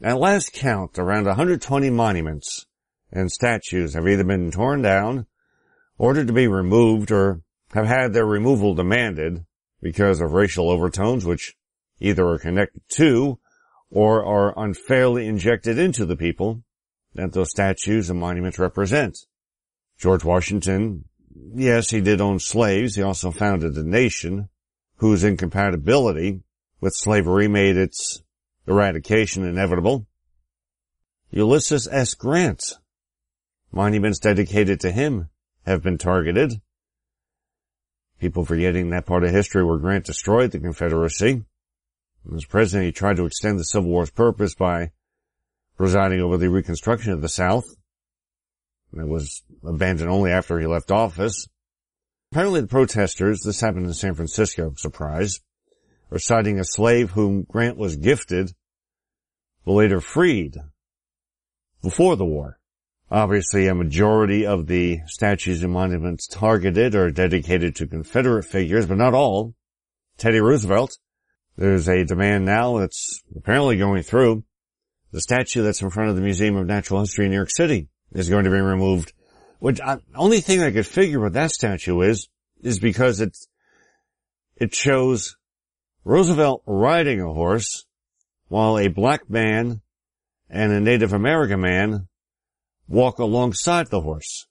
At last count, around 120 monuments and statues have either been torn down, ordered to be removed, or have had their removal demanded because of racial overtones which either are connected to or are unfairly injected into the people that those statues and monuments represent. George Washington, yes, he did own slaves. He also founded a nation whose incompatibility with slavery made its eradication inevitable. Ulysses S. Grant, monuments dedicated to him have been targeted. People forgetting that part of history where Grant destroyed the Confederacy. As president, he tried to extend the Civil War's purpose by presiding over the Reconstruction of the South. It was abandoned only after he left office. Apparently the protesters, this happened in San Francisco, surprise, are citing a slave whom Grant was gifted, but later freed before the war. Obviously, a majority of the statues and monuments targeted are dedicated to Confederate figures, but not all. Teddy Roosevelt. There's a demand now that's apparently going through. The statue that's in front of the Museum of Natural History in New York City is going to be removed. Which, only thing I could figure what that statue is because it shows Roosevelt riding a horse while a black man and a Native American man walk alongside the horse.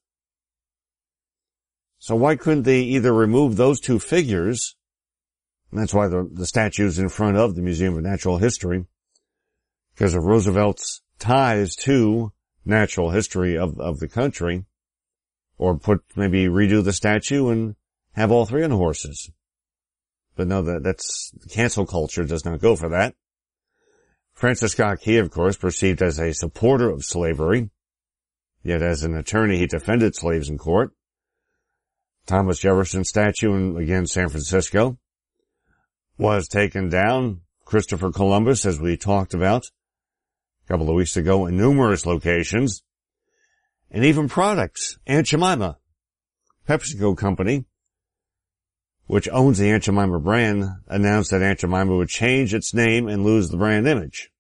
So why couldn't they either remove those two figures? And that's why the statue's in front of the Museum of Natural History, because of Roosevelt's ties to natural history of the country. Or maybe redo the statue and have all three on horses. But no, that's cancel culture does not go for that. Francis Scott Key, of course, perceived as a supporter of slavery, yet as an attorney he defended slaves in court. Thomas Jefferson statue in, again, San Francisco was taken down. Christopher Columbus, as we talked about a couple of weeks ago, in numerous locations. And even products. Aunt Jemima, PepsiCo company, which owns the Aunt Jemima brand, announced that Aunt Jemima would change its name and lose the brand image.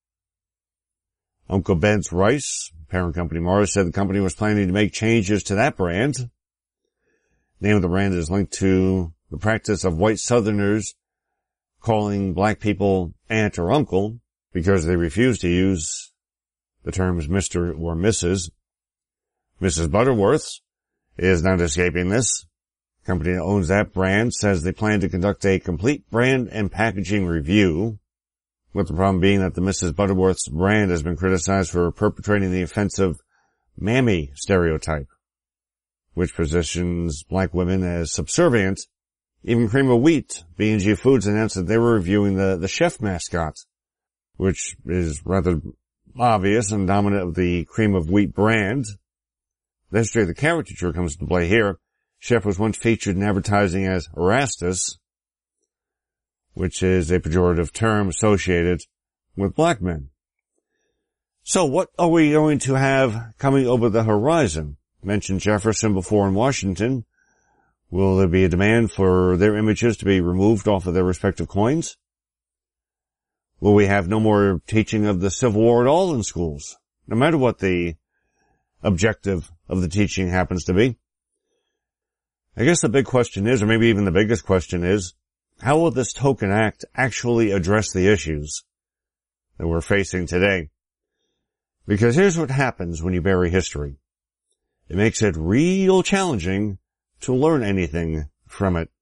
Uncle Ben's Rice, parent company Mars, said the company was planning to make changes to that brand. The name of the brand is linked to the practice of white Southerners calling black people aunt or uncle because they refuse to use the terms Mr. or Mrs. Mrs. Butterworth's is not escaping this. The company that owns that brand says they plan to conduct a complete brand and packaging review, with the problem being that the Mrs. Butterworth's brand has been criticized for perpetrating the offensive mammy stereotype, which positions black women as subservient. Even Cream of Wheat, B&G Foods, announced that they were reviewing the chef mascot, which is rather obvious and dominant of the Cream of Wheat brand. The history of the caricature comes into play here. Chef was once featured in advertising as Erastus, which is a pejorative term associated with black men. So what are we going to have coming over the horizon? Mentioned Jefferson before in Washington. Will there be a demand for their images to be removed off of their respective coins? Will we have no more teaching of the Civil War at all in schools, no matter what the objective of the teaching happens to be? I guess the big question is, or maybe even the biggest question is, how will this token act actually address the issues that we're facing today? Because here's what happens when you bury history. It makes it real challenging to learn anything from it.